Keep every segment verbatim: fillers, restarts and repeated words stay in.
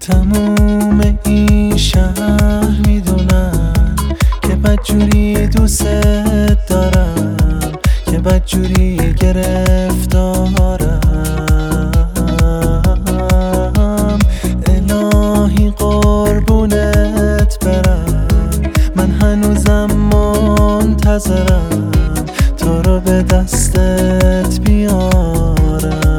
تموم این شهر میدونن که بدجوری دوست دارم، که بدجوری گرفتارم. الهی قربونت برم، من هنوزم منتظرم تو رو به دستت بیارم.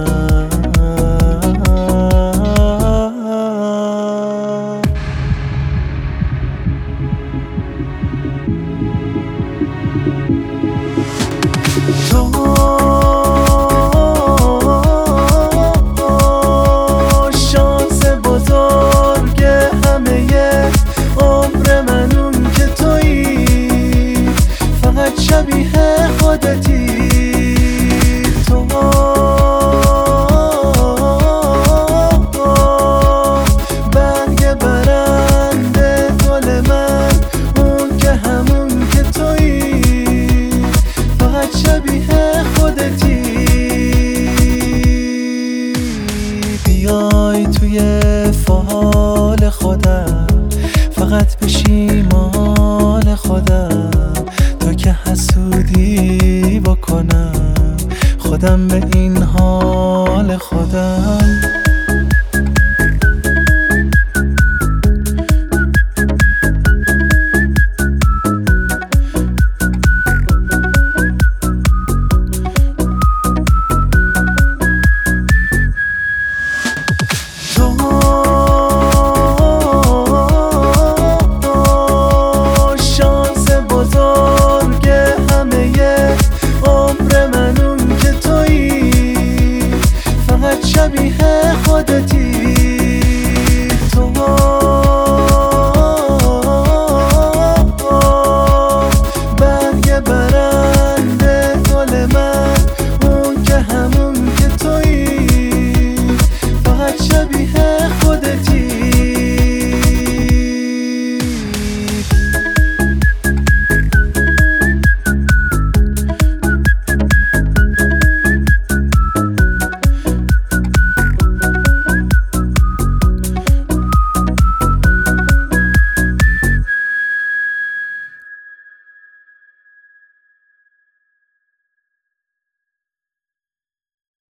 تو شانس بزرگ همه عمر من اون که تویی، فقط شبیه خودتی. تو برگ برنده گل من اون که همون که تویی، فقط شبیه خودتی. بیای توی فال خودم، فقط بشی مال خودم، تا که حسودی بکنم خودم به این حال خودم. شبیه خودتی.